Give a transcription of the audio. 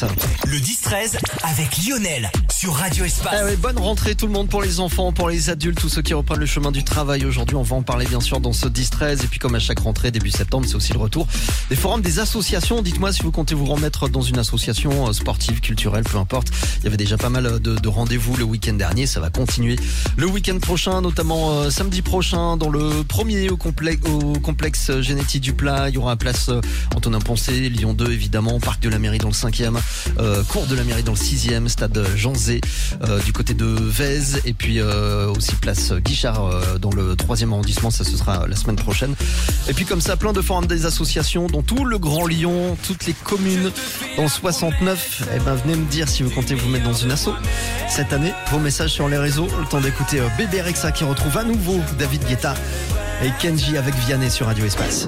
ça. Le 10-13 avec Lionel sur Radio Espace. Ah ouais, bonne rentrée tout le monde, pour les enfants, pour les adultes, tous ceux qui reprennent le chemin du travail aujourd'hui. On va en parler bien sûr dans ce 10-13. Et puis comme à chaque rentrée début septembre, c'est aussi le retour des forums des associations. Dites-moi si vous comptez vous remettre dans une association sportive, culturelle, peu importe. Il y avait déjà pas mal de rendez-vous le week-end dernier. Ça va continuer le week-end prochain, notamment samedi prochain dans le premier au complexe Génétique du Plat. Il y aura place Antonin Poncé, Lyon 2 évidemment, Parc de la Mairie dans le 5e, Cours de la Mairie dans le 6e, Stade Jean Zé du côté de Vèze, et puis aussi place Guichard dans le 3e arrondissement. Ça ce sera la semaine prochaine. Et puis comme ça, plein de forums des associations dans tout le Grand Lyon, toutes les communes dans 69. Eh ben venez me dire si vous comptez vous mettre dans une asso cette année. Vos messages sur les réseaux. Le temps d'écouter Bébé Rexha qui retrouve à nouveau David Guetta et Kenji avec Vianney sur Radio Espace.